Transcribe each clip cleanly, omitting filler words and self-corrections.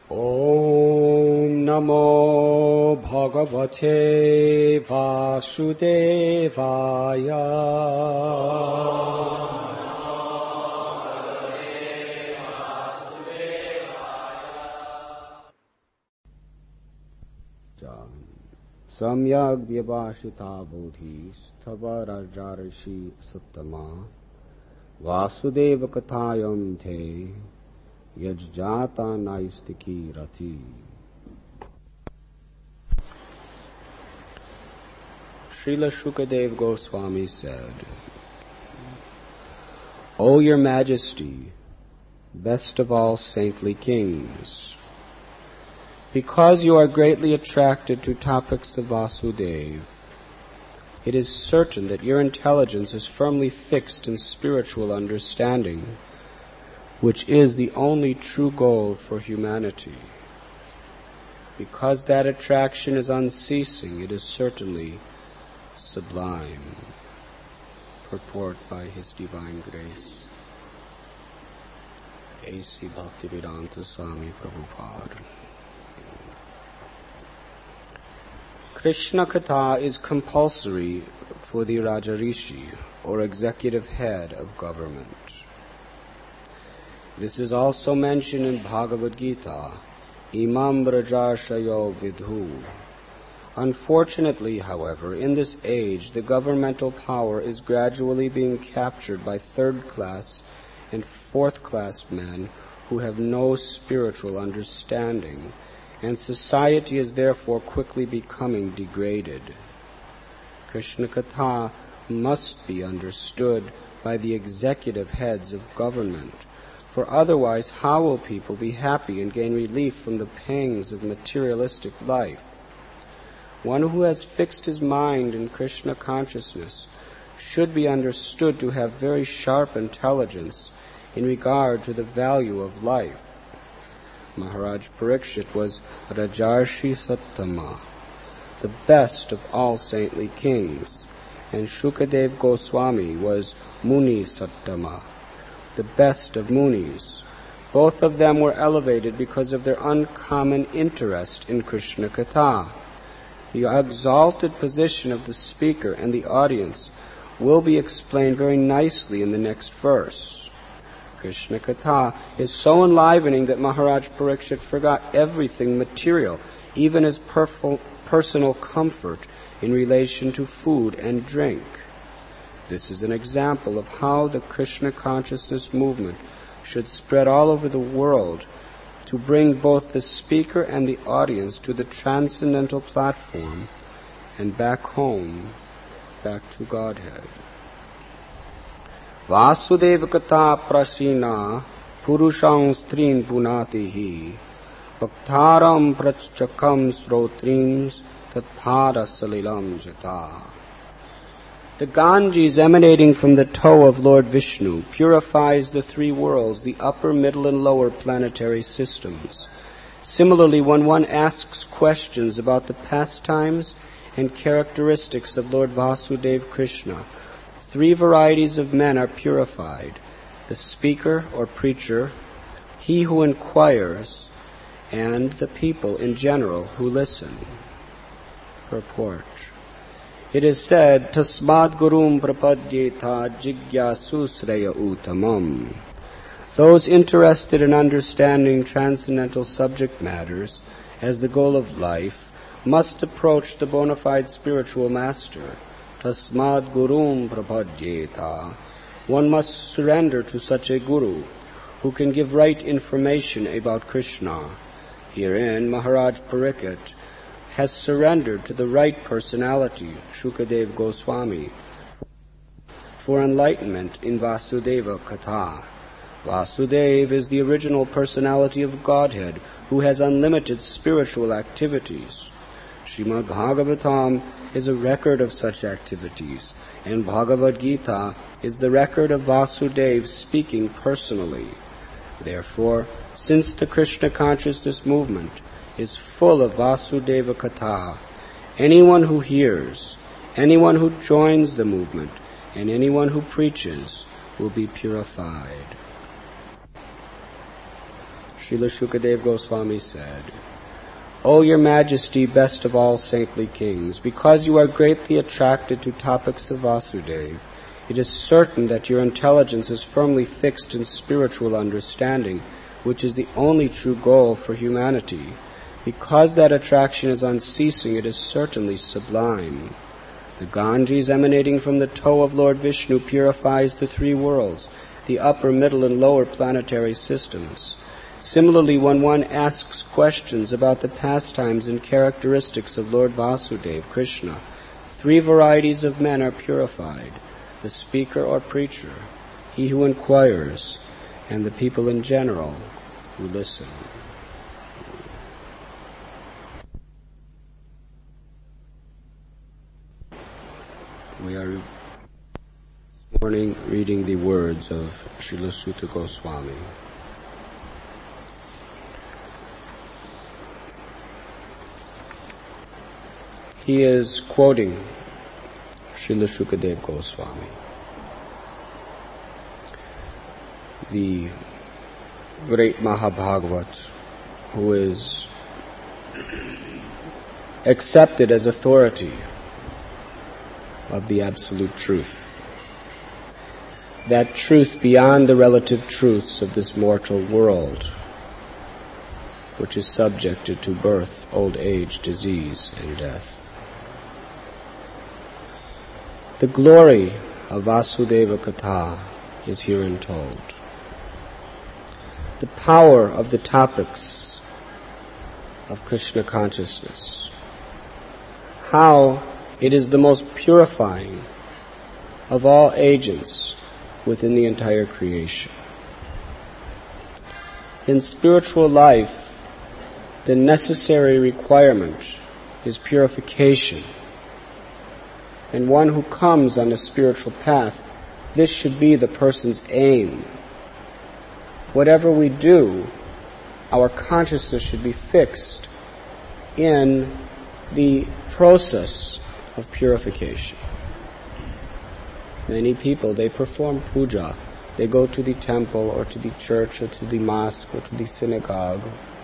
ॐ नमो भगवते वासुदेवाय सम्यग् व्यभाषिता बोधि स्तव राजर्षि सत्तमा वासुदेव कथायं थे यज्जाता नास्तिकी रति. Srila Shukadeva Goswami said, O your Majesty, best of all saintly kings, because you are greatly attracted to topics of Vasudeva, it is certain that your intelligence is firmly fixed in spiritual understanding, which is the only true goal for humanity. Because that attraction is unceasing, it is certainly sublime. Purport by His Divine Grace, A.C. Bhaktivedanta Swami Prabhupada. Krishna Katha is compulsory for the Rajarishi, or executive head of government. This is also mentioned in Bhagavad Gita, Imam Brajashayo Vidhu. Unfortunately, however, in this age, the governmental power is gradually being captured by third-class and fourth-class men who have no spiritual understanding, and society is therefore quickly becoming degraded. Krishna Katha must be understood by the executive heads of government, for otherwise how will people be happy and gain relief from the pangs of materialistic life? One who has fixed his mind in Krishna consciousness should be understood to have very sharp intelligence in regard to the value of life. Maharaj Parikshit was Rajarshi Sattama, the best of all saintly kings, and Shukadev Goswami was Muni Sattama, the best of munis. Both of them were elevated because of their uncommon interest in Krishna Katha. The exalted position of the speaker and the audience will be explained very nicely in the next verse. Krishna Katha is so enlivening that Maharaj Parikshit forgot everything material, even his personal comfort in relation to food and drink. This is an example of how the Krishna consciousness movement should spread all over the world to bring both the speaker and the audience to the transcendental platform and back home, back to Godhead. Vasudeva Katha Prasina Purushang Strin Punatihi Bhaktaram Prachakam Srotrims Tatpada Salilam Jata. The Ganges emanating from the toe of Lord Vishnu purifies the three worlds, the upper, middle, and lower planetary systems. Similarly, when one asks questions about the pastimes and characteristics of Lord Vasudeva Krishna, three varieties of men are purified: the speaker or preacher, he who inquires, and the people in general who listen. Purport. It is said, Tasmad Gurum Prapadyeta Jigyasu Sreya Uttamam. Those interested in understanding transcendental subject matters as the goal of life must approach the bona fide spiritual master. Tasmad Gurum Prapadyeta. One must surrender to such a guru who can give right information about Krishna. Herein, Maharaj Parikshit has surrendered to the right personality, Shukadev Goswami, for enlightenment in Vasudeva Katha. Vasudeva is the original personality of Godhead who has unlimited spiritual activities. Srimad Bhagavatam is a record of such activities, and Bhagavad Gita is the record of Vasudeva speaking personally. Therefore, since the Krishna consciousness movement is full of Vasudeva Katha, anyone who hears, anyone who joins the movement, and anyone who preaches will be purified. Srila Shukadeva Goswami said, O your Majesty, best of all saintly kings, because you are greatly attracted to topics of Vasudeva, it is certain that your intelligence is firmly fixed in spiritual understanding, which is the only true goal for humanity. Because that attraction is unceasing, it is certainly sublime. The Ganges emanating from the toe of Lord Vishnu purifies the three worlds, the upper, middle, and lower planetary systems. Similarly, when one asks questions about the pastimes and characteristics of Lord Vasudeva, Krishna, three varieties of men are purified: the speaker or preacher, he who inquires, and the people in general who listen. We are this morning reading the words of Srila Suta Goswami. He is quoting Srila Shukadeva Goswami, the great Mahabhagavat, who is accepted as authority of the absolute truth. That truth beyond the relative truths of this mortal world, which is subjected to birth, old age, disease, and death. The glory of Vasudeva Katha is herein told. The power of the topics of Krishna consciousness. How it is the most purifying of all agents within the entire creation. In spiritual life, the necessary requirement is purification. And one who comes on a spiritual path, this should be the person's aim. Whatever we do, our consciousness should be fixed in the process of purification. Many people, they perform puja. They go to the temple or to the church or to the mosque or to the synagogue.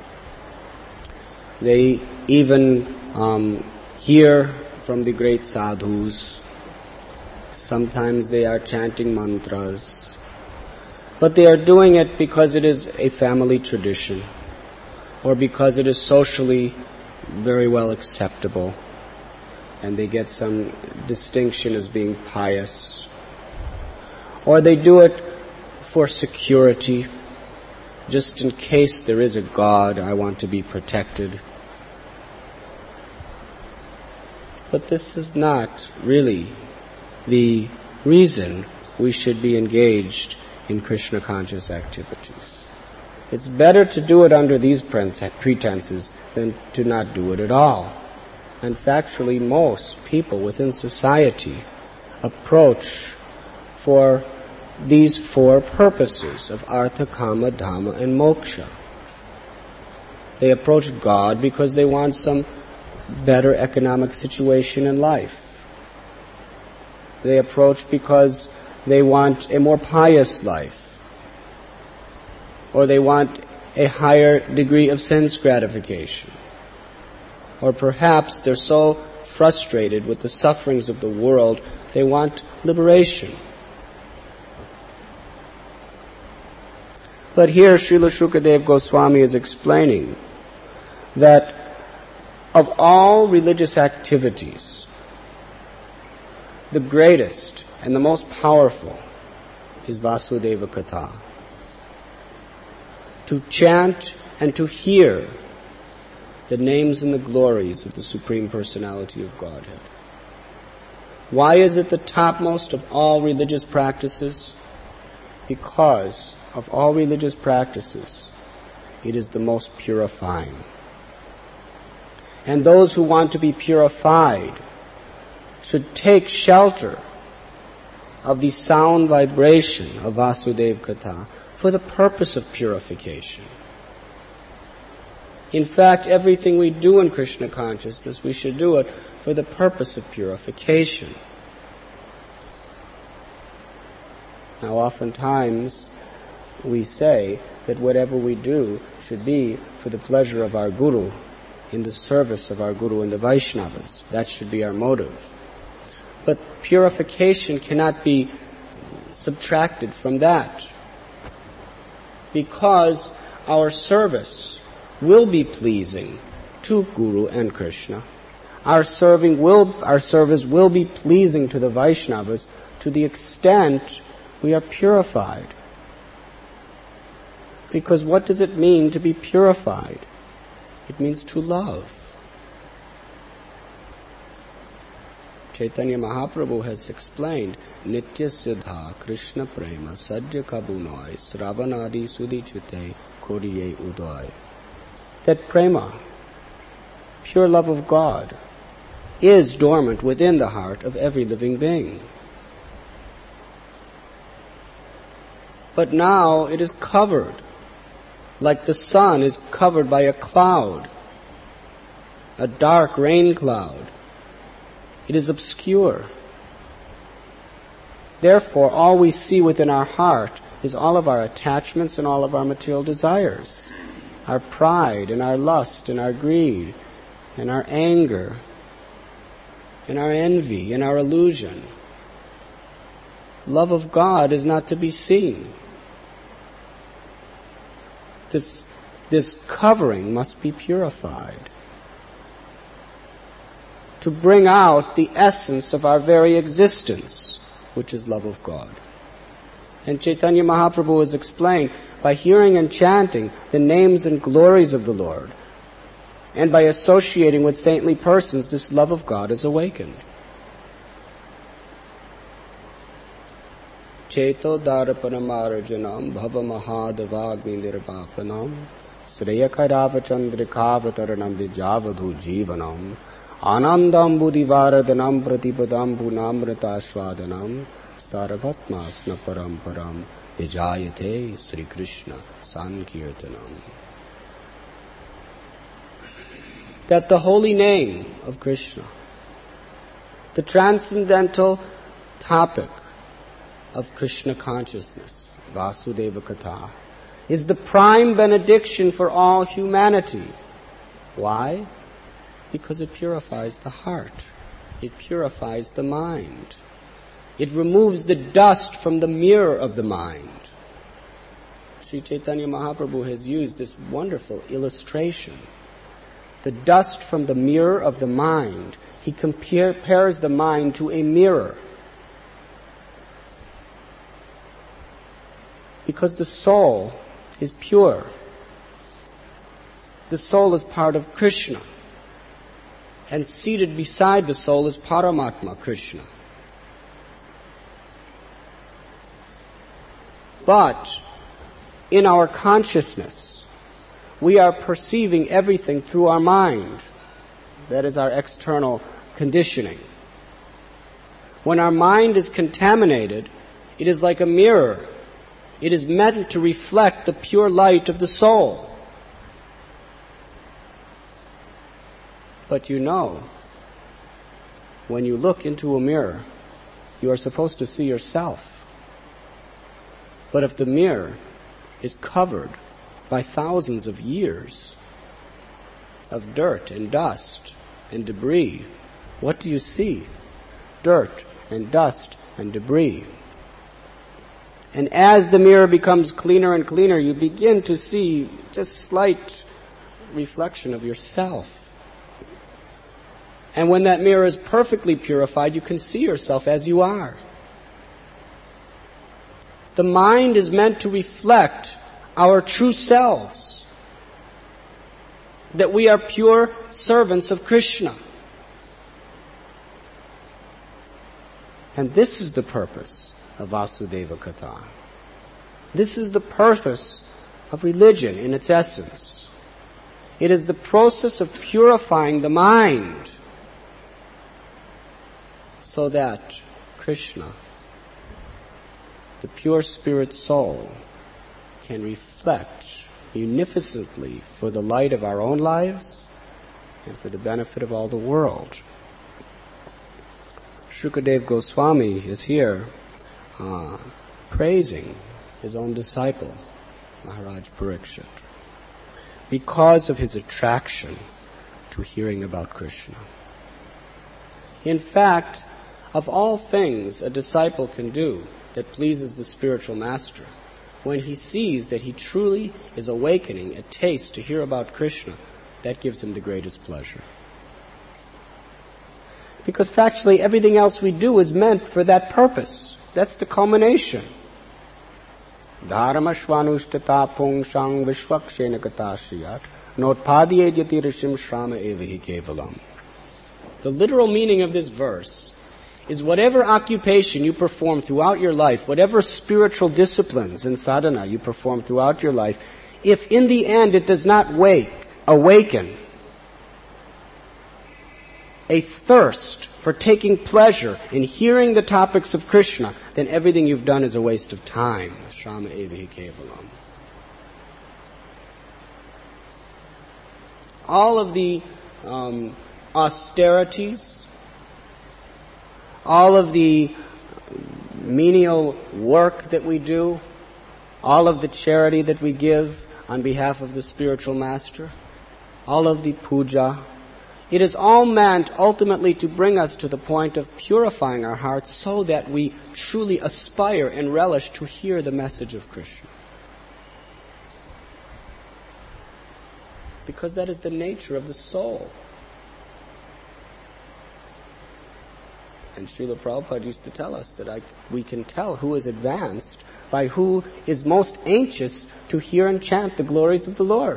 They even hear from the great sadhus. Sometimes they are chanting mantras. But they are doing it because it is a family tradition or because it is socially very well acceptable, and they get some distinction as being pious. Or they do it for security, just in case there is a God, I want to be protected. But this is not really the reason we should be engaged in Krishna conscious activities. It's better to do it under these pretenses than to not do it at all. And factually, most people within society approach for these four purposes of artha, kama, dhamma, and moksha. They approach God because they want some better economic situation in life. They approach because they want a more pious life. Or they want a higher degree of sense gratification. Or perhaps they're so frustrated with the sufferings of the world, they want liberation. But here Srila Shukadeva Goswami is explaining that of all religious activities, the greatest and the most powerful is Vasudeva Katha. To chant and to hear the names and the glories of the Supreme Personality of Godhead. Why is it the topmost of all religious practices? Because of all religious practices, it is the most purifying. And those who want to be purified should take shelter of the sound vibration of Vasudeva Katha for the purpose of purification. In fact, everything we do in Krishna consciousness, we should do it for the purpose of purification. Now, oftentimes we say that whatever we do should be for the pleasure of our Guru, in the service of our Guru and the Vaishnavas. That should be our motive. But purification cannot be subtracted from that, because our service will be pleasing to Guru and Krishna. Our service will be pleasing to the Vaishnavas to the extent we are purified. Because what does it mean to be purified? It means to love. Chaitanya Mahaprabhu has explained, Nitya Siddha Krishna Prema Sadhya Kabunoi Sravanadi Sudichute Koriye Udoy. That prema, pure love of God, is dormant within the heart of every living being. But now it is covered, like the sun is covered by a cloud, a dark rain cloud. It is obscure. Therefore, all we see within our heart is all of our attachments and all of our material desires, our pride and our lust and our greed and our anger and our envy and our illusion. Love of God is not to be seen. This covering must be purified to bring out the essence of our very existence, which is love of God. And Chaitanya Mahaprabhu has explained, by hearing and chanting the names and glories of the Lord, and by associating with saintly persons, this love of God is awakened. Cheto darapanamarajanam bhava mahadavagni nirvapanam sreyakaravachandrikavataranam vijavadhu jivanam anandam buddhivaradanam pratipadam punamritaswadanam sarvatmasna paramparam vijayate Sri Krishna Sankirtanam. That the holy name of Krishna, the transcendental topic of Krishna consciousness, Vasudeva Katha, is the prime benediction for all humanity. Why? Because it purifies the heart. It purifies the mind. It removes the dust from the mirror of the mind. Sri Chaitanya Mahaprabhu has used this wonderful illustration. The dust from the mirror of the mind. He compares the mind to a mirror. Because the soul is pure. The soul is part of Krishna. And seated beside the soul is Paramatma, Krishna. But in our consciousness, we are perceiving everything through our mind. That is our external conditioning. When our mind is contaminated, it is like a mirror. It is meant to reflect the pure light of the soul. But you know, when you look into a mirror, you are supposed to see yourself. But if the mirror is covered by thousands of years of dirt and dust and debris, what do you see? Dirt and dust and debris. And as the mirror becomes cleaner and cleaner, you begin to see just slight reflection of yourself. And when that mirror is perfectly purified, you can see yourself as you are. The mind is meant to reflect our true selves. That we are pure servants of Krishna. And this is the purpose of Vasudeva Katha. This is the purpose of religion in its essence. It is the process of purifying the mind so that Krishna, the pure spirit soul, can reflect munificently for the light of our own lives and for the benefit of all the world. Shukadev Goswami is here praising his own disciple, Maharaj Parikshit. because of his attraction to hearing about Krishna. In fact, of all things a disciple can do that pleases the spiritual master, when he sees that he truly is awakening a taste to hear about Krishna, that gives him the greatest pleasure. Because factually everything else we do is meant for that purpose. That's the culmination. Dharmashvanushtata pungshang vishvakshena katashriyat notpadhyejati rishim shrama evahi kevalam. The literal meaning of this verse is whatever occupation you perform throughout your life, whatever spiritual disciplines and sadhana you perform throughout your life, if in the end it does not awaken a thirst for taking pleasure in hearing the topics of Krishna, then everything you've done is a waste of time. Shrama evahi kevalam. All of the austerities, all of the menial work that we do, all of the charity that we give on behalf of the spiritual master, all of the puja, it is all meant ultimately to bring us to the point of purifying our hearts so that we truly aspire and relish to hear the message of Krishna. Because that is the nature of the soul. And Srila Prabhupada used to tell us that we can tell who is advanced by who is most anxious to hear and chant the glories of the Lord.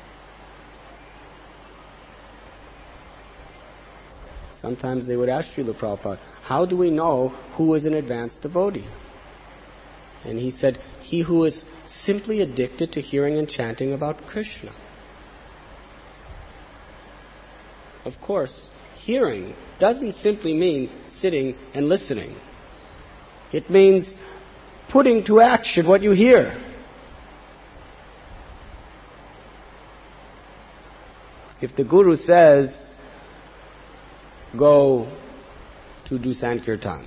Sometimes they would ask Srila Prabhupada, how do we know who is an advanced devotee? And he said, he who is simply addicted to hearing and chanting about Krishna. Of course, hearing doesn't simply mean sitting and listening. It means putting to action what you hear. If the Guru says, go to do Sankirtan,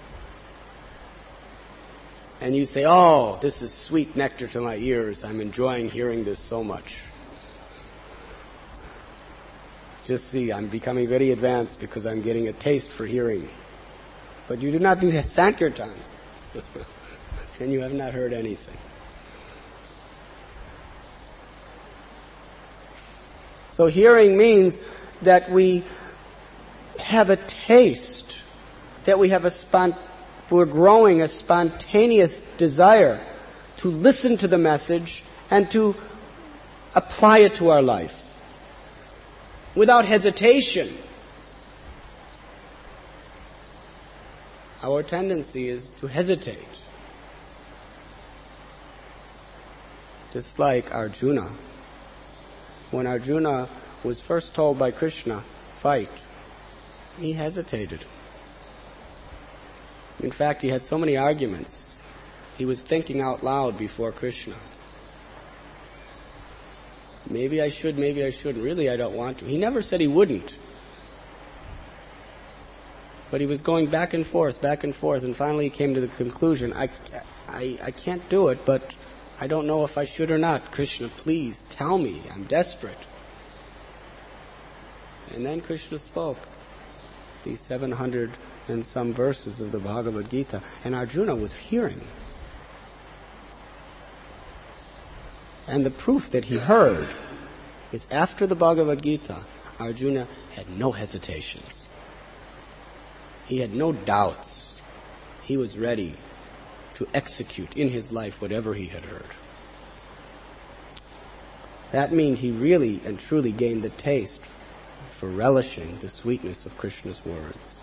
and you say, oh, this is sweet nectar to my ears, I'm enjoying hearing this so much. Just see, I'm becoming very advanced because I'm getting a taste for hearing. But you do not do Sankirtan, and you have not heard anything. So hearing means that we have a taste, that we have we're growing a spontaneous desire to listen to the message and to apply it to our life. Without hesitation. Our tendency is to hesitate. Just like Arjuna. When Arjuna was first told by Krishna, fight, he hesitated. In fact, he had so many arguments. He was thinking out loud before Krishna. Maybe I should, maybe I shouldn't. Really, I don't want to. He never said he wouldn't. But he was going back and forth, and finally he came to the conclusion, I can't do it, but I don't know if I should or not. Krishna, please, tell me. I'm desperate. And then Krishna spoke these 700 and some verses of the Bhagavad Gita, and Arjuna was hearing. And the proof that he heard is after the Bhagavad Gita, Arjuna had no hesitations. He had no doubts. He was ready to execute in his life whatever he had heard. That means he really and truly gained the taste for relishing the sweetness of Krishna's words.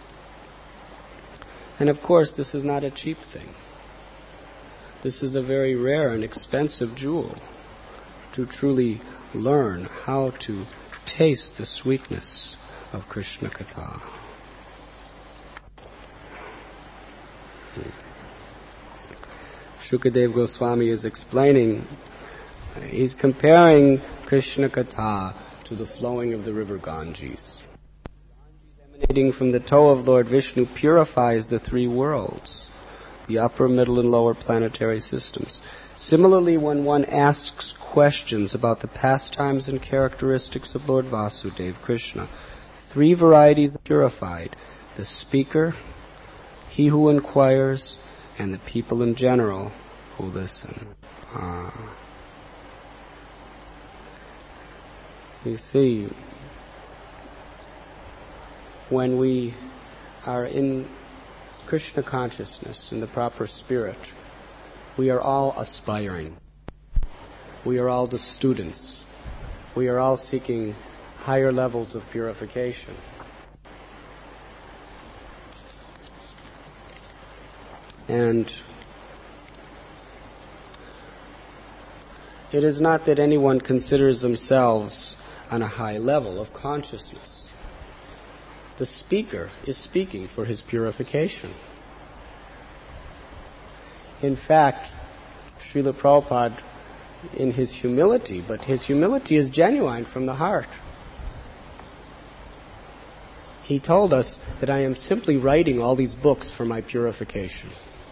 And of course, this is not a cheap thing. This is a very rare and expensive jewel to truly learn how to taste the sweetness of Krishna Katha. Shukadev Goswami is explaining, he's comparing Krishna Katha to the flowing of the river Ganges. Ganges emanating from the toe of Lord Vishnu purifies the three worlds. the upper, middle, and lower planetary systems. Similarly, when one asks questions about the pastimes and characteristics of Lord Vasudeva Krishna, 3 varieties are purified: the speaker, he who inquires, and the people in general who listen. You see, when we are in Krishna consciousness, in the proper spirit, we are all aspiring. We are all the students. We are all seeking higher levels of purification. And it is not that anyone considers themselves on a high level of consciousness. The speaker is speaking for his purification. In fact, Srila Prabhupada, in his humility, but his humility is genuine from the heart, he told us that I am simply writing all these books for my purification.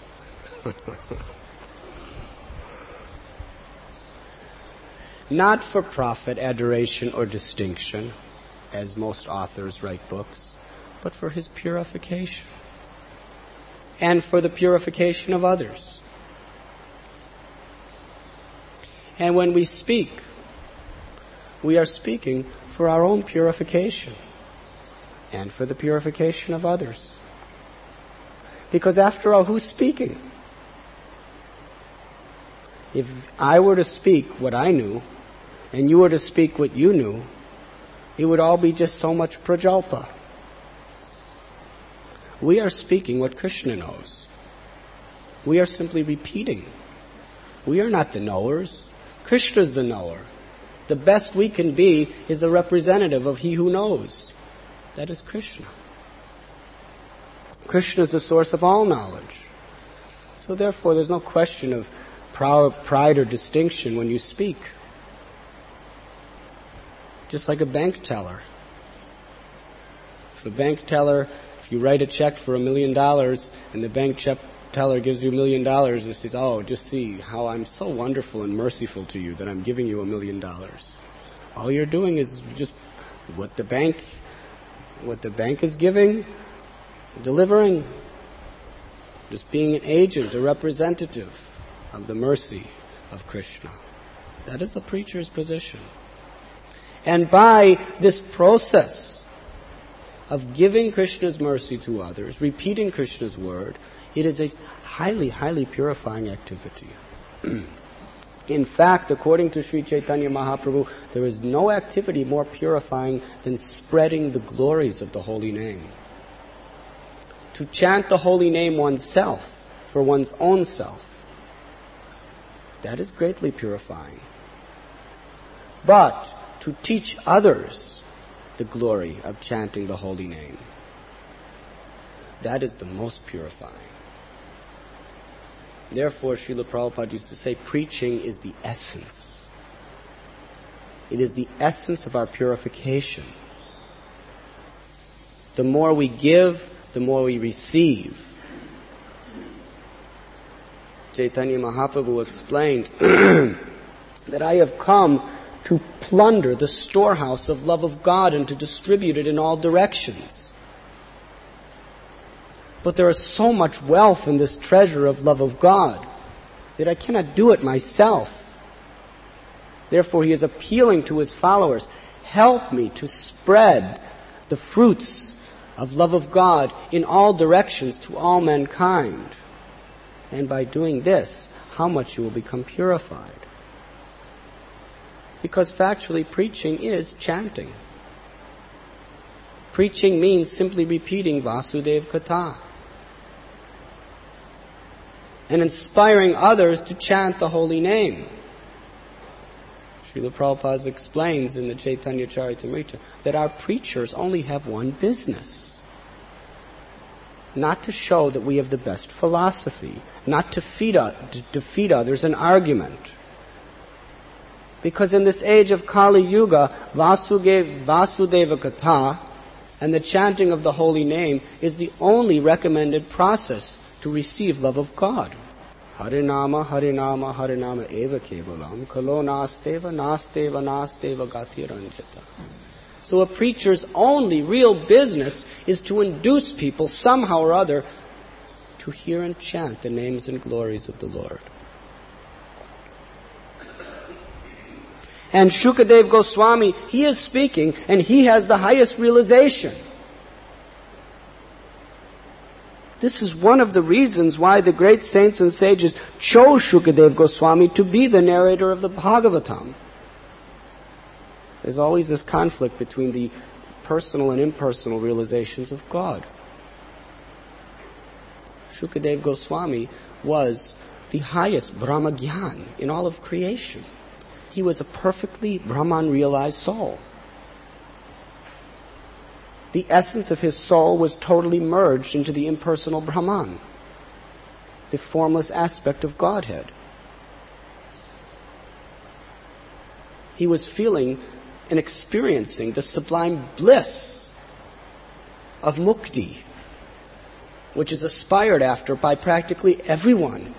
Not for profit, adoration, or distinction, as most authors write books, but for his purification and for the purification of others. And when we speak, we are speaking for our own purification and for the purification of others. Because after all, who's speaking? If I were to speak what I knew, and you were to speak what you knew, it would all be just so much prajalpa. We are speaking what Krishna knows. We are simply repeating. We are not the knowers. Krishna is the knower. The best we can be is a representative of he who knows. That is Krishna. Krishna is the source of all knowledge. So therefore, there's no question of pride or distinction when you speak. Just like a bank teller. If you write a check for $1 million and the bank teller gives you $1 million and says, "Oh, just see how I'm so wonderful and merciful to you that I'm giving you $1 million." All you're doing is just what the bank is giving, delivering, just being an agent, a representative of the mercy of Krishna. That is the preacher's position. And by this process of giving Krishna's mercy to others, repeating Krishna's word, it is a highly, highly purifying activity. In fact, according to Sri Chaitanya Mahaprabhu, there is no activity more purifying than spreading the glories of the holy name. To chant the holy name oneself, for one's own self, that is greatly purifying. But to teach others the glory of chanting the holy name, that is the most purifying. Therefore, Srila Prabhupada used to say, preaching is the essence. It is the essence of our purification. The more we give, the more we receive. Chaitanya Mahaprabhu explained that I have come to plunder the storehouse of love of God and to distribute it in all directions. But there is so much wealth in this treasure of love of God that I cannot do it myself. Therefore, he is appealing to his followers, help me to spread the fruits of love of God in all directions to all mankind. And by doing this, how much you will become purified. Because factually, preaching is chanting. Preaching means simply repeating Vasudeva Katha and inspiring others to chant the holy name. Srila Prabhupada explains in the Chaitanya Charitamrita that our preachers only have one business: not to show that we have the best philosophy, not to defeat others in argument. Because in this age of Kali Yuga, Vasudeva Katha and the chanting of the holy name is the only recommended process to receive love of God. Harinama, Harinama, Harinama eva kevalam, kalo nasteva, nasteva, nasteva gatiranyata. So a preacher's only real business is to induce people somehow or other to hear and chant the names and glories of the Lord. And Shukadev Goswami, he is speaking and he has the highest realization. This is one of the reasons why the great saints and sages chose Shukadev Goswami to be the narrator of the Bhagavatam. There's always this conflict between the personal and impersonal realizations of God. Shukadev Goswami was the highest Brahmagyan in all of creation. He was a perfectly Brahman-realized soul. The essence of his soul was totally merged into the impersonal Brahman, the formless aspect of Godhead. He was feeling and experiencing the sublime bliss of mukti, which is aspired after by practically everyone.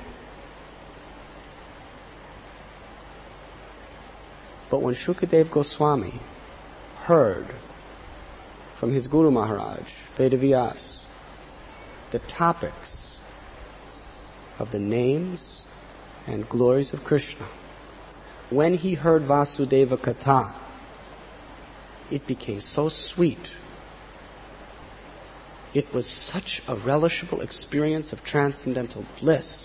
But when Shukadev Goswami heard from his Guru Maharaj, Vedavyas, the topics of the names and glories of Krishna, when he heard Vasudeva Katha, it became so sweet. It was such a relishable experience of transcendental bliss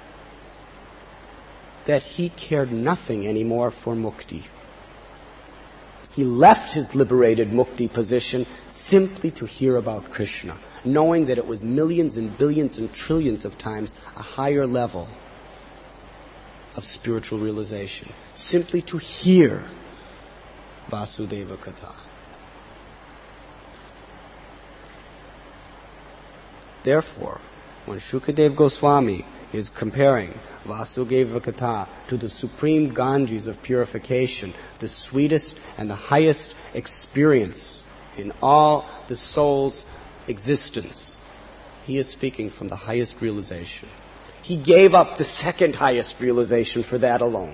that he cared nothing anymore for mukti. He left his liberated mukti position simply to hear about Krishna, knowing that it was millions and billions and trillions of times a higher level of spiritual realization, simply to hear Vasudeva Katha. Therefore, when Shukadev Goswami is comparing Vasudeva Katha to the supreme Ganges of purification, the sweetest and the highest experience in all the soul's existence, he is speaking from the highest realization. He gave up the second highest realization for that alone.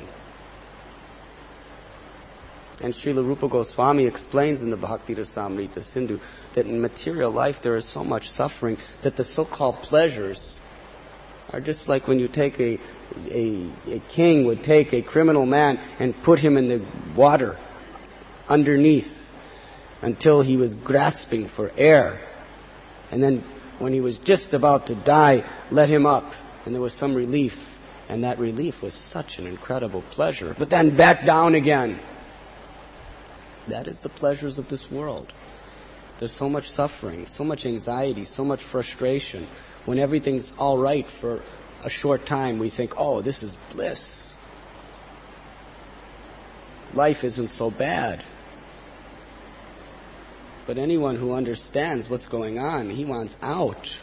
And Srila Rupa Goswami explains in the Bhakti Rasamrita Sindhu that in material life there is so much suffering that the so-called pleasures are just like when you take a king would take a criminal man and put him in the water underneath until he was grasping for air. And then when he was just about to die, let him up and there was some relief. And that relief was such an incredible pleasure. But then back down again. That is the pleasures of this world. There's so much suffering, so much anxiety, so much frustration. When everything's all right for a short time, we think, oh, this is bliss. Life isn't so bad. But anyone who understands what's going on, he wants out.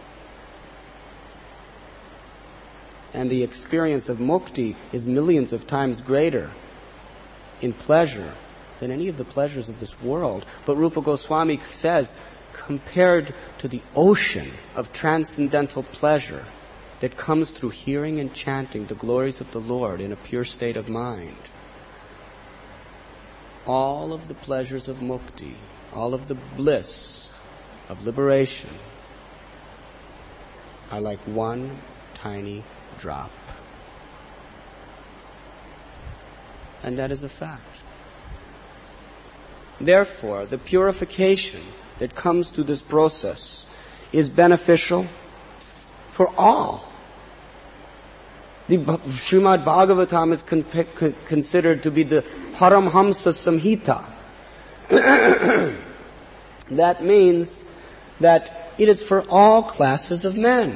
And the experience of mukti is millions of times greater in pleasure than any of the pleasures of this world. But Rupa Goswami says, compared to the ocean of transcendental pleasure that comes through hearing and chanting the glories of the Lord in a pure state of mind, all of the pleasures of mukti, all of the bliss of liberation are like one tiny drop. And that is a fact. Therefore, the purification that comes through this process is beneficial for all. The Srimad Bhagavatam is considered to be the Paramhamsa Samhita. That means that it is for all classes of men.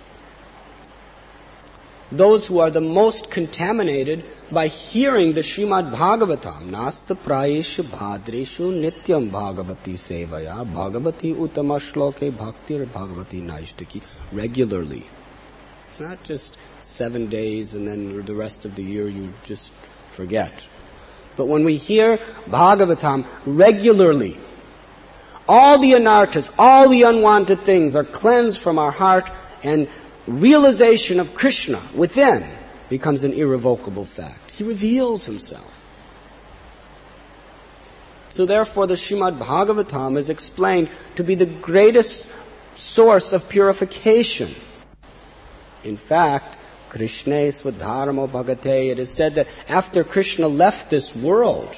Those who are the most contaminated by hearing the Srimad Bhagavatam, Nasta Prayeshu Bhadreshu Nityam Bhagavati Sevaya Bhagavati Uttama Shloke Bhaktir Bhagavati Naishtaki, regularly. Not just 7 days and then the rest of the year you just forget. But when we hear Bhagavatam regularly, all the anarthas, all the unwanted things are cleansed from our heart, and realization of Krishna within becomes an irrevocable fact. He reveals himself. So therefore the Srimad Bhagavatam is explained to be the greatest source of purification. In fact, Krishna Swadharmo Bhagate, it is said that after Krishna left this world,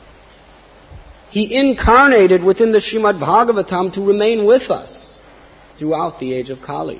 he incarnated within the Srimad Bhagavatam to remain with us throughout the age of Kali.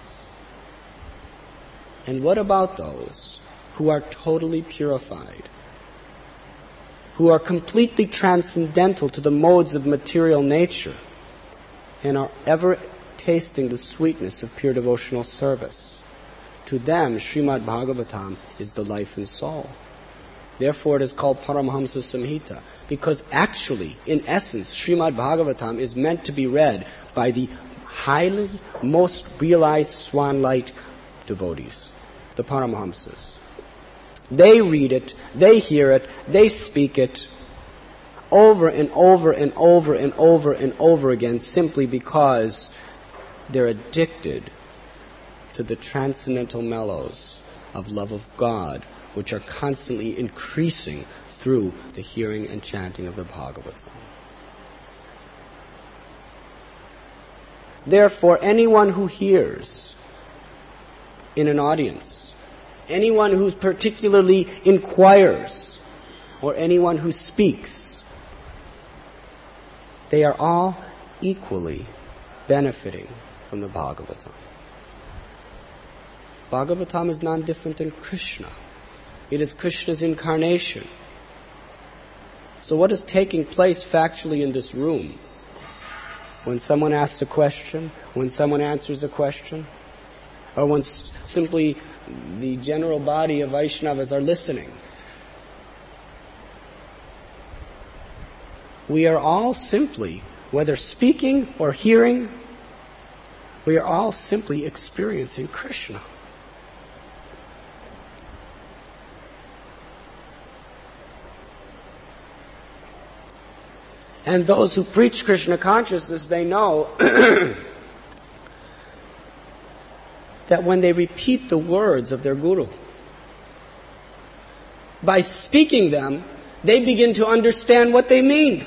And what about those who are totally purified, who are completely transcendental to the modes of material nature, and are ever tasting the sweetness of pure devotional service? To them, Srimad Bhagavatam is the life and soul. Therefore it is called Paramahamsa Samhita, because actually, in essence, Srimad Bhagavatam is meant to be read by the highly, most realized swan-like devotees, the Paramahamsas. They read it, they hear it, they speak it over and over and over and over and over again, simply because they're addicted to the transcendental mellows of love of God, which are constantly increasing through the hearing and chanting of the Bhagavatam. Therefore, anyone who hears in an audience, anyone who particularly inquires, or anyone who speaks, they are all equally benefiting from the Bhagavatam. Bhagavatam is none different than Krishna. It is Krishna's incarnation. So what is taking place factually in this room? When someone asks a question, when someone answers a question, or when simply the general body of Vaishnavas are listening, we are all simply, whether speaking or hearing, we are all simply experiencing Krishna. And those who preach Krishna consciousness, they know that when they repeat the words of their Guru, by speaking them, they begin to understand what they mean.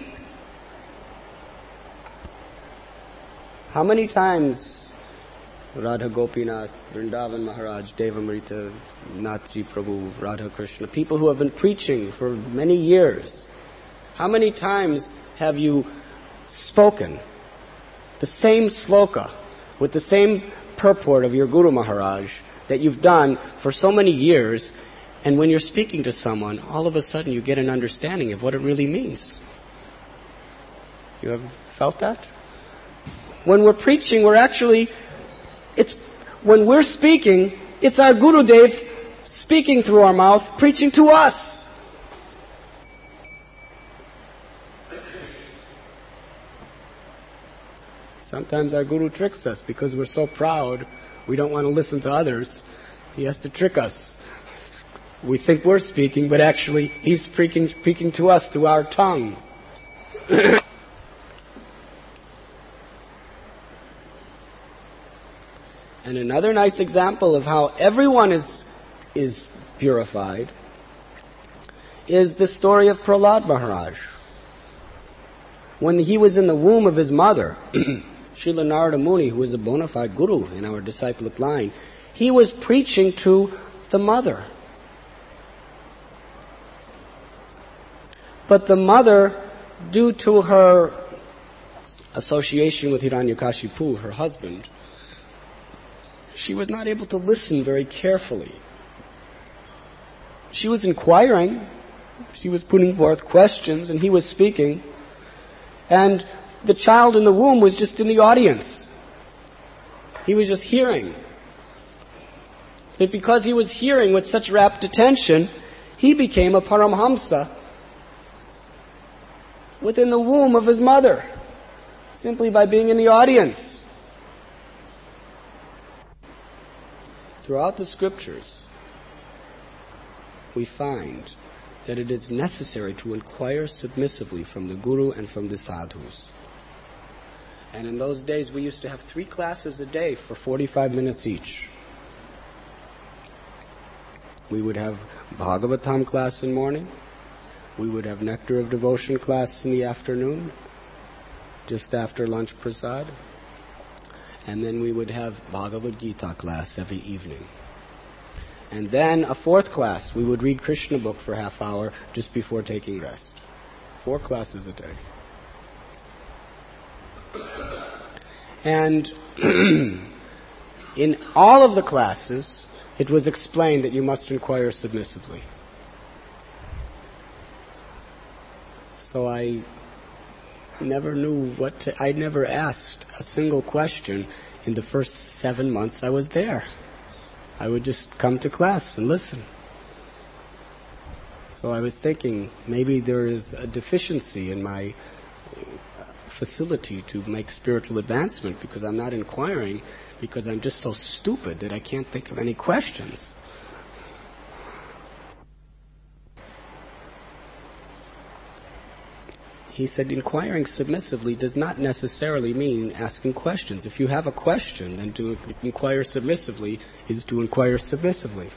How many times Radha Gopinath, Vrindavan Maharaj, Devamrita, Nathji Prabhu, Radha Krishna, people who have been preaching for many years, how many times have you spoken the same sloka with the same purport of your Guru Maharaj that you've done for so many years, and when you're speaking to someone, all of a sudden you get an understanding of what it really means? You ever felt that? When we're preaching, when we're speaking, it's our Gurudev speaking through our mouth, preaching to us. Sometimes our Guru tricks us because we're so proud, we don't want to listen to others. He has to trick us. We think we're speaking, but actually he's speaking to us through our tongue. And another nice example of how everyone is purified is the story of Prahlad Maharaj. When he was in the womb of his mother, Srila Narada Muni, who is a bona fide guru in our disciplic line, he was preaching to the mother. But the mother, due to her association with Hiranyakashipu, her husband, she was not able to listen very carefully. She was inquiring, she was putting forth questions, and he was speaking, and the child in the womb was just in the audience. He was just hearing. But because he was hearing with such rapt attention, he became a Paramhamsa within the womb of his mother, simply by being in the audience. Throughout the scriptures, we find that it is necessary to inquire submissively from the Guru and from the sadhus. And in those days, we used to have 3 classes a day for 45 minutes each. We would have Bhagavatam class in the morning. We would have Nectar of Devotion class in the afternoon, just after lunch prasad. And then we would have Bhagavad Gita class every evening. And then a 4th class. We would read Krishna book for half hour just before taking rest. 4 classes a day. And in all of the classes, it was explained that you must inquire submissively. So I never knew I never asked a single question in the first 7 months I was there. I would just come to class and listen. So I was thinking, maybe there is a deficiency in my facility to make spiritual advancement because I'm not inquiring, because I'm just so stupid that I can't think of any questions. He said inquiring submissively does not necessarily mean asking questions. If you have a question, then to inquire submissively is to inquire submissively.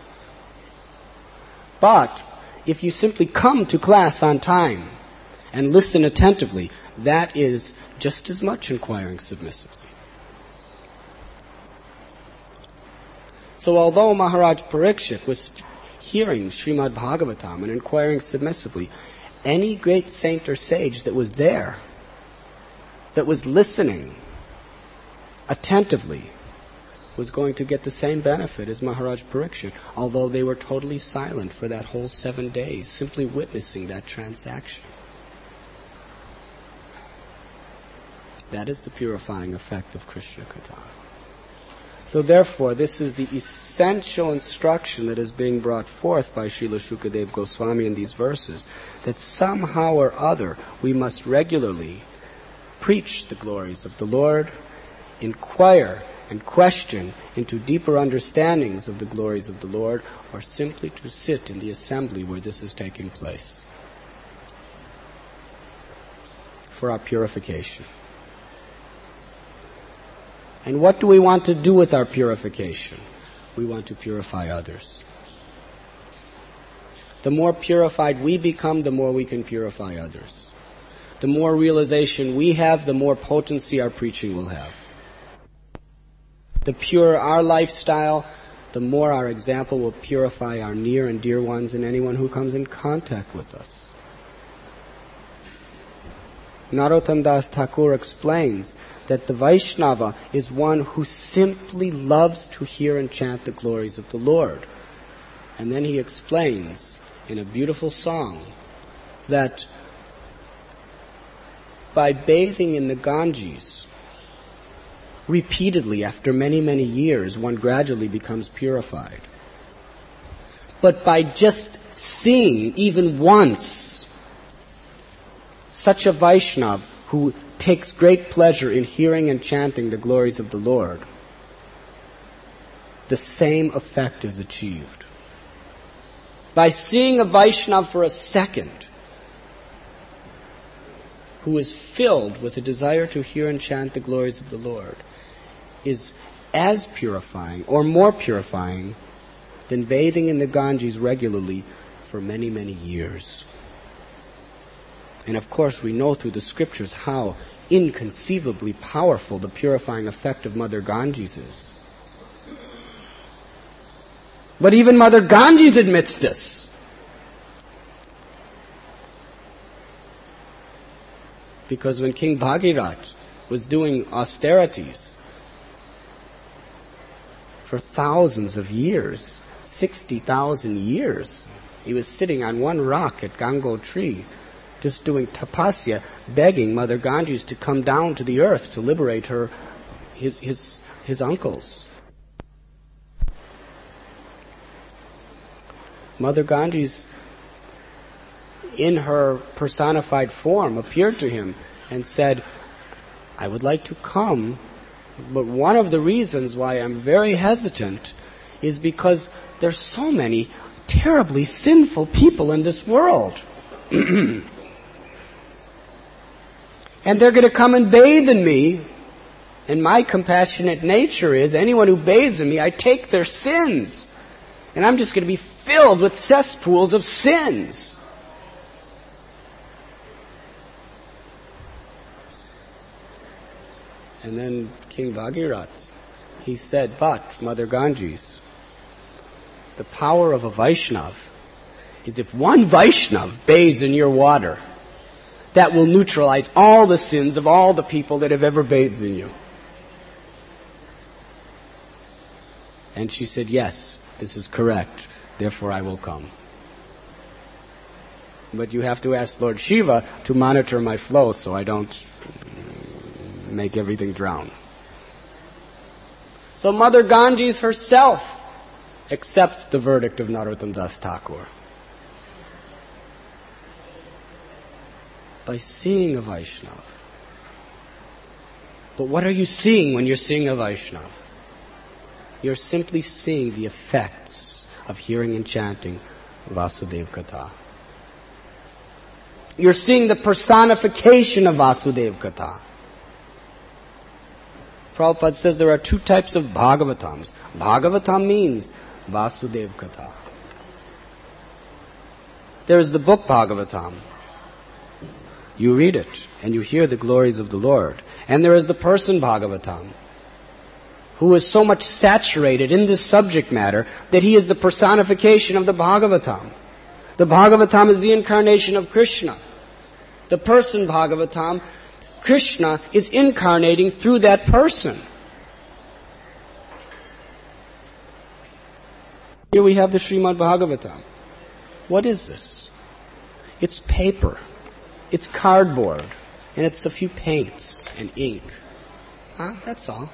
But if you simply come to class on time and listen attentively, that is just as much inquiring submissively. So although Maharaj Parikshit was hearing Srimad Bhagavatam and inquiring submissively, any great saint or sage that was there, that was listening attentively, was going to get the same benefit as Maharaj Parikshit, although they were totally silent for that whole 7 days, simply witnessing that transaction. That is the purifying effect of Krishna Katha. So therefore, this is the essential instruction that is being brought forth by Srila Shukadeva Goswami in these verses, that somehow or other we must regularly preach the glories of the Lord, inquire and question into deeper understandings of the glories of the Lord, or simply to sit in the assembly where this is taking place for our purification. And what do we want to do with our purification? We want to purify others. The more purified we become, the more we can purify others. The more realization we have, the more potency our preaching will have. The purer our lifestyle, the more our example will purify our near and dear ones and anyone who comes in contact with us. Narottam Das Thakur explains that the Vaishnava is one who simply loves to hear and chant the glories of the Lord. And then he explains in a beautiful song that by bathing in the Ganges repeatedly after many, many years, one gradually becomes purified. But by just seeing even once such a Vaishnava who takes great pleasure in hearing and chanting the glories of the Lord, the same effect is achieved. By seeing a Vaishnava for a second who is filled with a desire to hear and chant the glories of the Lord is as purifying or more purifying than bathing in the Ganges regularly for many, many years. And of course we know through the scriptures how inconceivably powerful the purifying effect of Mother Ganges is. But even Mother Ganges admits this. Because when King Bhagirath was doing austerities for thousands of years, 60,000 years, he was sitting on one rock at Gangotri, just doing tapasya, begging Mother Ganges to come down to the earth to liberate her, his uncles. Mother Ganges, in her personified form, appeared to him and said, I would like to come, but one of the reasons why I'm very hesitant is because there's so many terribly sinful people in this world. And they're going to come and bathe in me. And my compassionate nature is, anyone who bathes in me, I take their sins. And I'm just going to be filled with cesspools of sins. And then King Bhagirath, he said, but, Mother Ganges, the power of a Vaishnav is if one Vaishnav bathes in your water, that will neutralize all the sins of all the people that have ever bathed in you. And she said, yes, this is correct, therefore I will come. But you have to ask Lord Shiva to monitor my flow so I don't make everything drown. So Mother Ganges herself accepts the verdict of Narottam Das Thakur. By seeing a Vaishnav. But what are you seeing when you're seeing a Vaishnav? You're simply seeing the effects of hearing and chanting Vasudev Katha. You're seeing the personification of Vasudev Katha. Prabhupada says there are two types of Bhagavatams. Bhagavatam means Vasudev Katha. There is the book Bhagavatam. You read it and you hear the glories of the Lord. And there is the person Bhagavatam, who is so much saturated in this subject matter that he is the personification of the Bhagavatam. The Bhagavatam is the incarnation of Krishna. The person Bhagavatam, Krishna is incarnating through that person. Here we have the Srimad Bhagavatam. What is this? It's paper. It's cardboard. And it's a few paints and ink. That's all.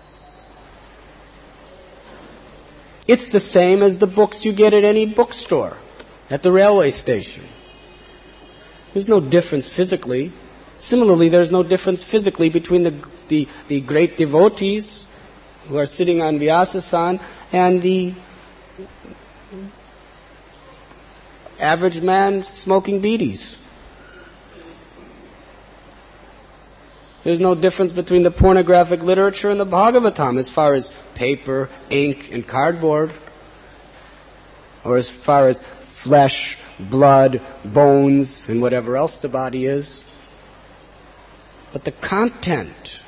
It's the same as the books you get at any bookstore, at the railway station. There's no difference physically. Similarly, there's no difference physically between the great devotees who are sitting on Vyasasan and the average man smoking beedies. There's no difference between the pornographic literature and the Bhagavatam as far as paper, ink, and cardboard, or as far as flesh, blood, bones, and whatever else the body is. But the content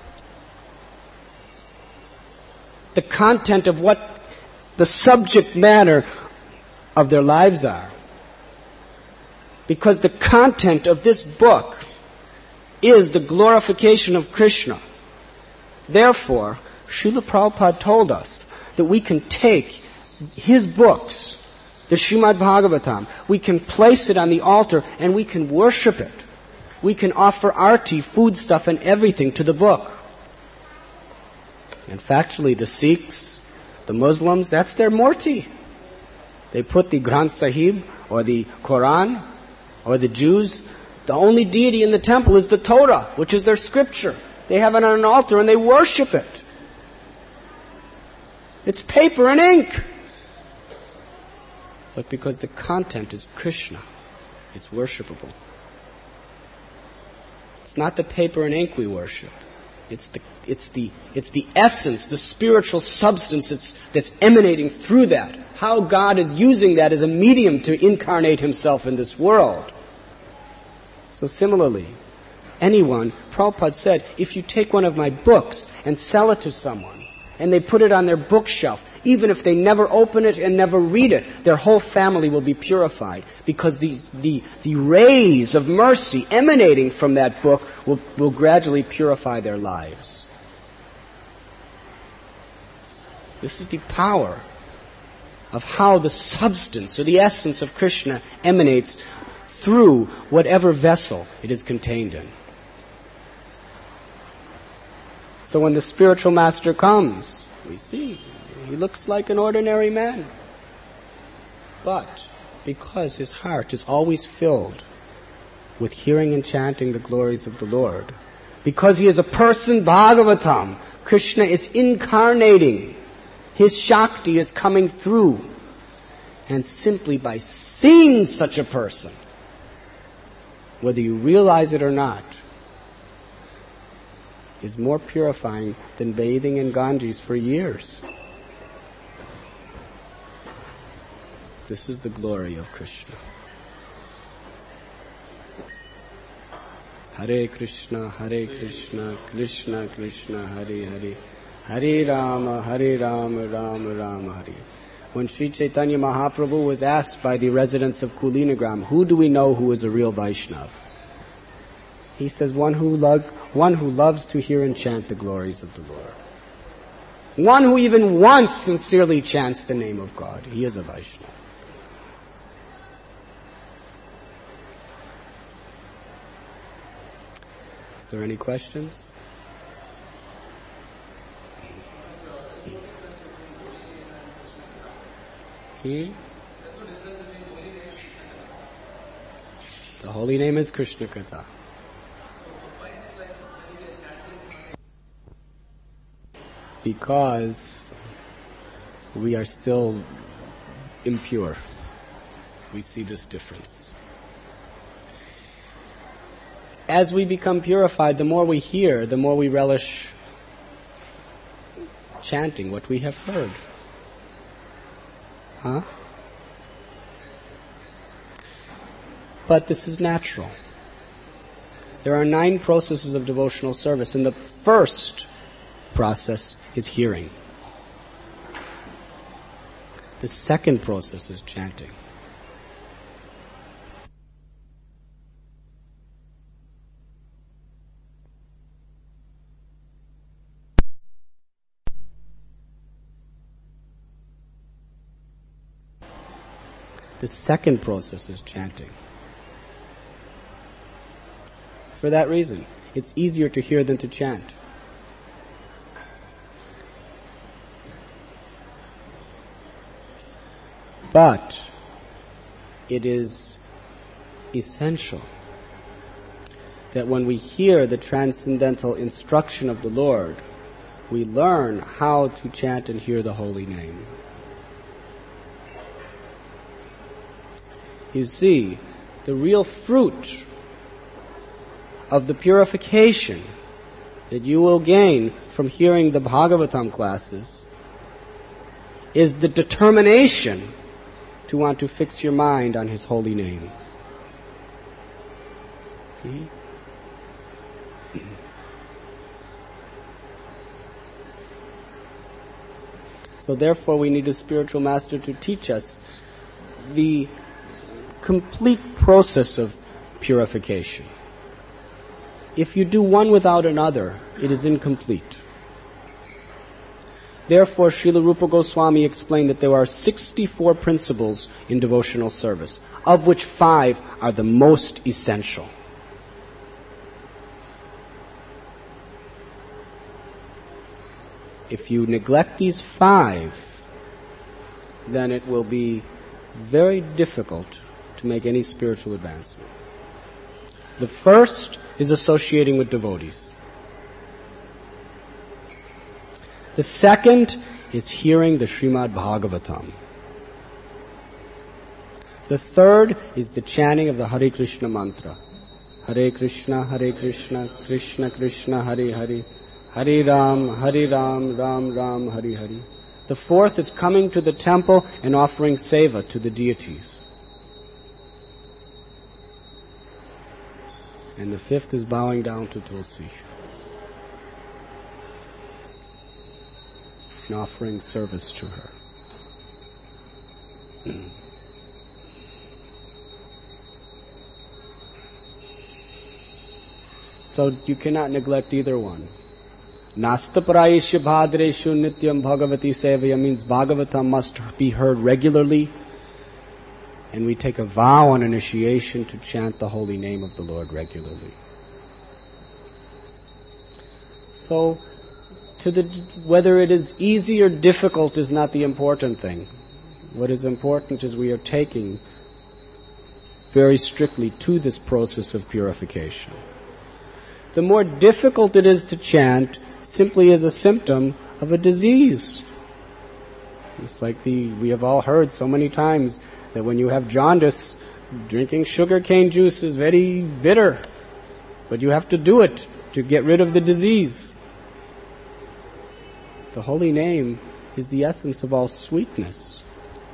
of what the subject matter of their lives are. Because the content of this book is the glorification of Krishna. Therefore, Srila Prabhupada told us that we can take his books, the Srimad Bhagavatam, we can place it on the altar and we can worship it. We can offer arti, foodstuff, and everything to the book. And factually, the Sikhs, the Muslims, that's their murti. They put the Granth Sahib or the Quran, or the Jews, the only deity in the temple is the Torah, which is their scripture. They have it on an altar and they worship it. It's paper and ink. But because the content is Krishna, it's worshipable. It's not the paper and ink we worship. It's the essence, the spiritual substance that's emanating through that. How God is using that as a medium to incarnate himself in this world. So similarly, anyone, Prabhupada said, if you take one of my books and sell it to someone, and they put it on their bookshelf, even if they never open it and never read it, their whole family will be purified, because the rays of mercy emanating from that book will gradually purify their lives. This is the power of how the substance or the essence of Krishna emanates through whatever vessel it is contained in. So when the spiritual master comes, we see he looks like an ordinary man. But because his heart is always filled with hearing and chanting the glories of the Lord, because he is a person Bhagavatam, Krishna is incarnating. His Shakti is coming through. And simply by seeing such a person, whether you realize it or not, is more purifying than bathing in Ganges for years. This is the glory of Krishna. Hare Krishna, Krishna Krishna, Hare Hare, Hare Rama, Rama Rama, Hare. When Sri Chaitanya Mahaprabhu was asked by the residents of Kulinagram, who do we know who is a real Vaishnav? He says, one who loves to hear and chant the glories of the Lord. One who even once sincerely chants the name of God. He is a Vaishnava. Is there any questions? The holy name is Krishna Katha. Because we are still impure. We see this difference. As we become purified, the more we hear, the more we relish chanting what we have heard. But this is natural. There are 9 processes of devotional service, and the first process is hearing. The second process is chanting. The second process is chanting. For that reason, it's easier to hear than to chant. But it is essential that when we hear the transcendental instruction of the Lord, we learn how to chant and hear the holy name. You see, the real fruit of the purification that you will gain from hearing the Bhagavatam classes is the determination to want to fix your mind on His holy name. So therefore we need a spiritual master to teach us the complete process of purification. If you do one without another, it is incomplete. Therefore, Srila Rupa Goswami explained that there are 64 principles in devotional service, of which 5 are the most essential. If you neglect these 5, then it will be very difficult to make any spiritual advancement. The first is associating with devotees. The second is hearing the Srimad Bhagavatam. The third is the chanting of the Hare Krishna mantra. Hare Krishna, Krishna Krishna, Hare Hare, Hare Ram, Ram Ram, Hare Hare. The fourth is coming to the temple and offering seva to the deities. And the fifth is bowing down to Tulsi and offering service to her. So you cannot neglect either one. Nasta parayeshu bhadreshu nityam bhagavati sevaya means Bhagavatam must be heard regularly, and we take a vow on initiation to chant the holy name of the Lord regularly. So, whether it is easy or difficult is not the important thing. What is important is we are taking very strictly to this process of purification. The more difficult it is to chant simply is a symptom of a disease. It's like we have all heard so many times that when you have jaundice, drinking sugar cane juice is very bitter. But you have to do it to get rid of the disease. The holy name is the essence of all sweetness.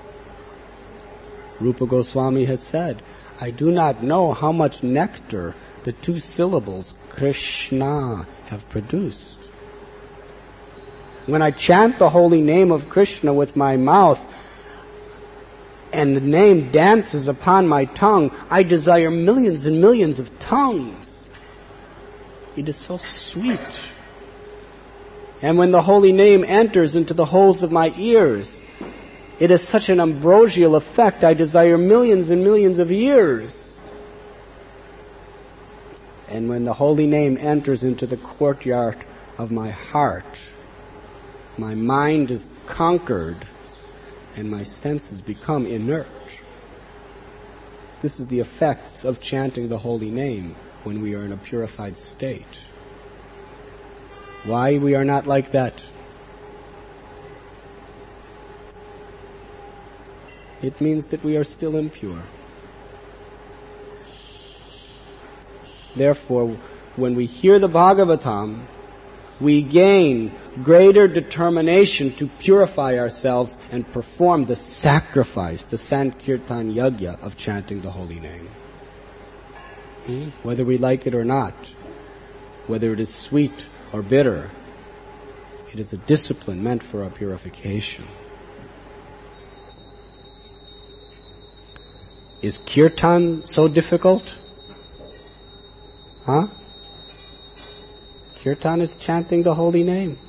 Rupa Goswami has said, I do not know how much nectar the two syllables Krishna have produced. When I chant the holy name of Krishna with my mouth, and the name dances upon my tongue, I desire millions and millions of tongues. It is so sweet. And when the holy name enters into the holes of my ears, it has such an ambrosial effect, I desire millions and millions of years. And when the holy name enters into the courtyard of my heart, my mind is conquered and my senses become inert. This is the effects of chanting the holy name when we are in a purified state. Why we are not like that? It means that we are still impure. Therefore, when we hear the Bhagavatam, we gain greater determination to purify ourselves and perform the sacrifice, the Sankirtan Yajna of chanting the holy name. Whether we like it or not, whether it is sweet or bitter, it is a discipline meant for our purification. Is kirtan so difficult? Huh? Kirtan is chanting the holy name.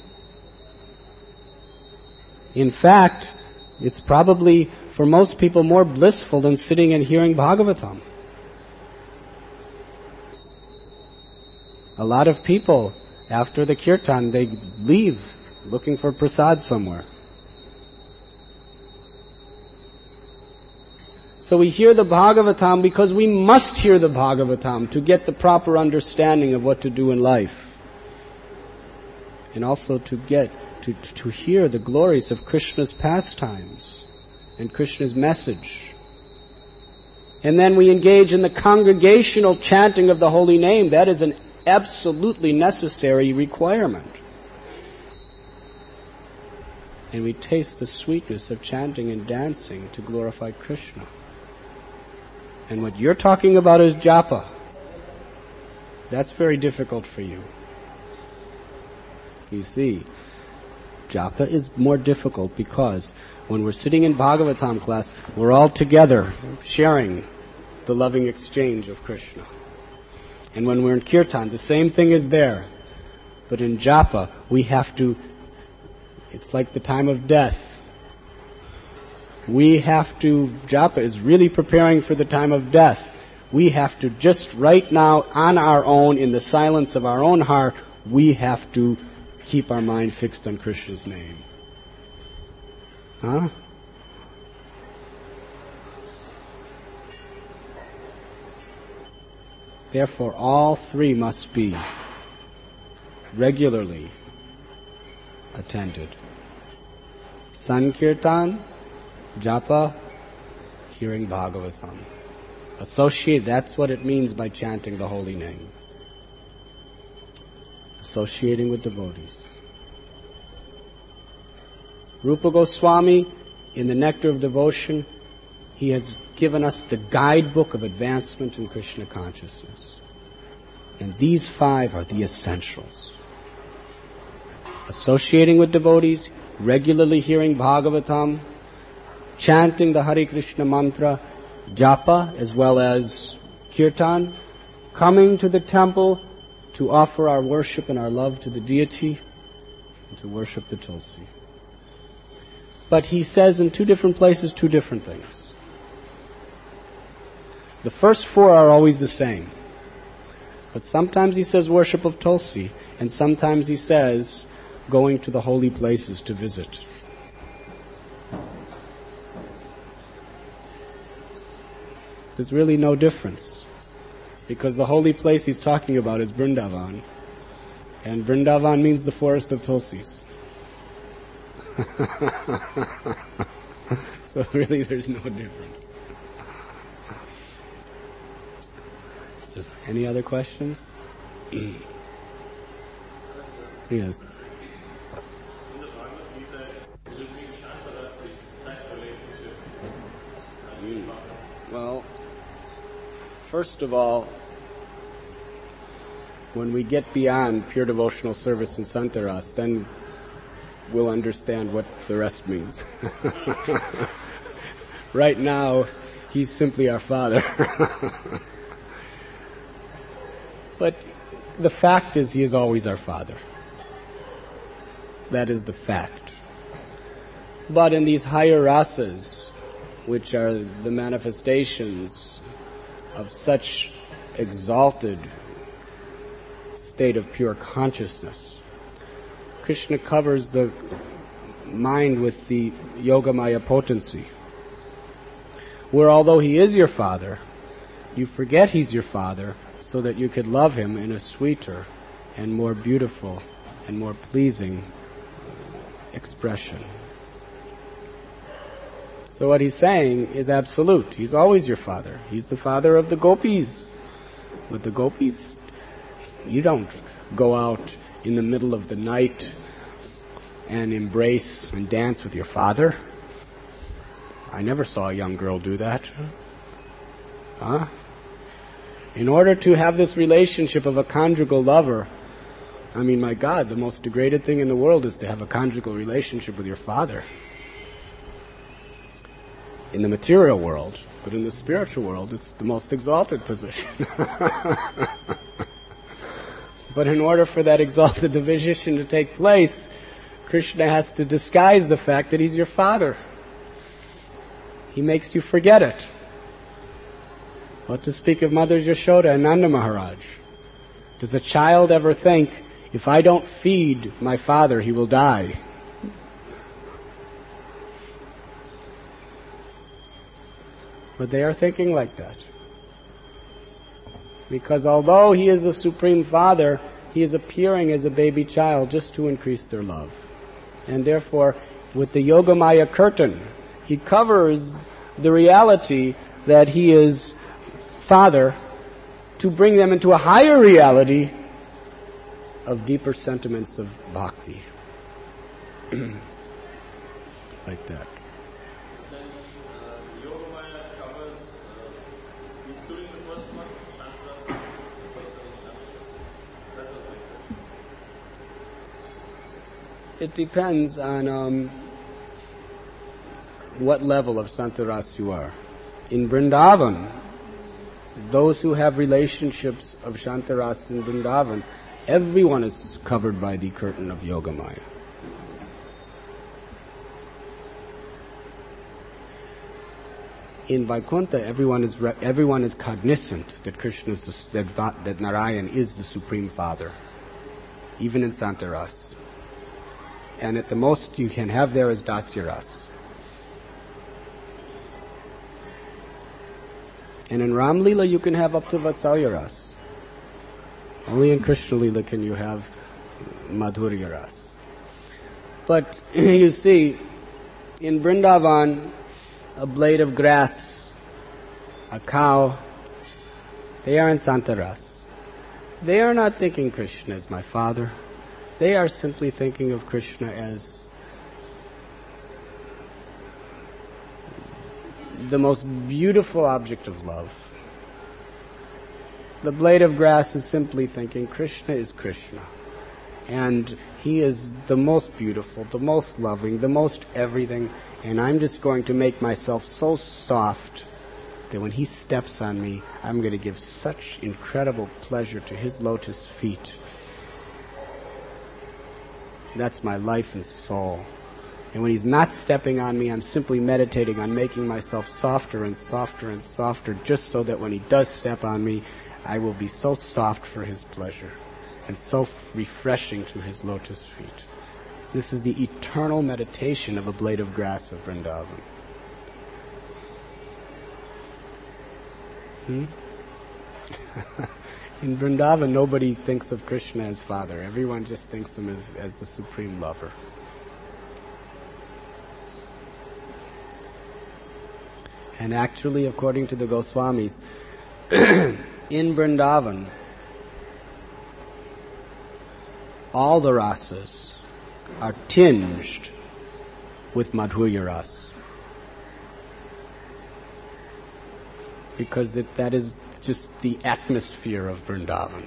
In fact, it's probably for most people more blissful than sitting and hearing Bhagavatam. A lot of people, after the kirtan, they leave looking for prasad somewhere. So we hear the Bhagavatam because we must hear the Bhagavatam to get the proper understanding of what to do in life. And also to get to hear the glories of Krishna's pastimes and Krishna's message. And then we engage in the congregational chanting of the holy name. That is an absolutely necessary requirement. And we taste the sweetness of chanting and dancing to glorify Krishna. And what you're talking about is japa. That's very difficult for you. You see, japa is more difficult because when we're sitting in Bhagavatam class, we're all together sharing the loving exchange of Krishna. And when we're in kirtan, the same thing is there. But in japa, we have to, it's like the time of death. We have to, japa is really preparing for the time of death. We have to just right now, on our own, in the silence of our own heart, we have to keep our mind fixed on Krishna's name. Huh? Therefore, all three must be regularly attended. Sankirtan, japa, hearing Bhagavatam. Associate, that's what it means by chanting the holy name. Associating with devotees. Rupa Goswami, in the Nectar of Devotion, he has given us the guidebook of advancement in Krishna consciousness. And these 5 are the essentials. Associating with devotees, regularly hearing Bhagavatam, chanting the Hare Krishna mantra, japa as well as kirtan, coming to the temple to offer our worship and our love to the deity, and to worship the Tulsi. But he says in 2 different places 2 different things. The first 4 are always the same. But sometimes he says worship of Tulsi, and sometimes he says going to the holy places to visit. There's really no difference. Because the holy place he's talking about is Vrindavan. And Vrindavan means the forest of Tulsis. So really there's no difference. So, any other questions? Yes. Well, first of all, when we get beyond pure devotional service in Santaras, then we'll understand what the rest means. Right now, he's simply our Father. But the fact is, he is always our Father. That is the fact. But in these higher rasas, which are the manifestations of such exalted state of pure consciousness, Krishna covers the mind with the Yogamaya potency, where although he is your Father, you forget he's your Father so that you could love him in a sweeter and more beautiful and more pleasing expression. So what he's saying is absolute. He's always your Father. He's the Father of the gopis. With the gopis, you don't go out in the middle of the night and embrace and dance with your father. I never saw a young girl do that. Huh? In order to have this relationship of a conjugal lover, I mean, my God, the most degraded thing in the world is to have a conjugal relationship with your father. In the material world, but in the spiritual world, it's the most exalted position. But in order for that exalted position to take place, Krishna has to disguise the fact that he's your father. He makes you forget it. What to speak of Mother Yashoda and Nanda Maharaj? Does a child ever think, if I don't feed my father, he will die? But they are thinking like that. Because although he is a Supreme Father, he is appearing as a baby child just to increase their love. And therefore, with the Yogamaya curtain, he covers the reality that he is Father to bring them into a higher reality of deeper sentiments of bhakti. Like that. It depends on what level of Santaras you are. In Vrindavan, those who have relationships of Shantaras in Vrindavan, everyone is covered by the curtain of Yogamaya. In Vaikuntha, everyone is cognizant that Krishna is that Narayan is the Supreme Father, even in Santaras. And at the most you can have there is Dasyaras. And in Ram Leela you can have up to Vatsalya Ras. Only in Krishna Leela can you have Madhurya Ras. But you see, in Vrindavan, a blade of grass, a cow, they are in Santaras. They are not thinking Krishna is my father. They are simply thinking of Krishna as the most beautiful object of love. The blade of grass is simply thinking Krishna is Krishna. And he is the most beautiful, the most loving, the most everything. And I'm just going to make myself so soft that when he steps on me, I'm going to give such incredible pleasure to his lotus feet. That's my life and soul. And when he's not stepping on me, I'm simply meditating on making myself softer and softer and softer, just so that when he does step on me, I will be so soft for his pleasure and so refreshing to his lotus feet. This is the eternal meditation of a blade of grass of Vrindavan. In Vrindavan, nobody thinks of Krishna as Father. Everyone just thinks of him as the Supreme Lover. And actually, according to the Goswamis, in Vrindavan, all the rasas are tinged with Madhurya Ras. Because that is just the atmosphere of Vrindavan.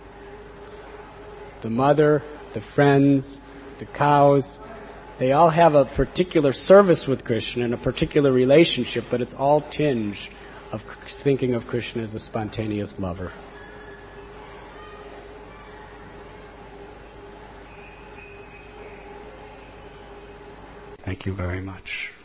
The mother, the friends, the cows, they all have a particular service with Krishna and a particular relationship, but it's all tinged of thinking of Krishna as a spontaneous lover. Thank you very much.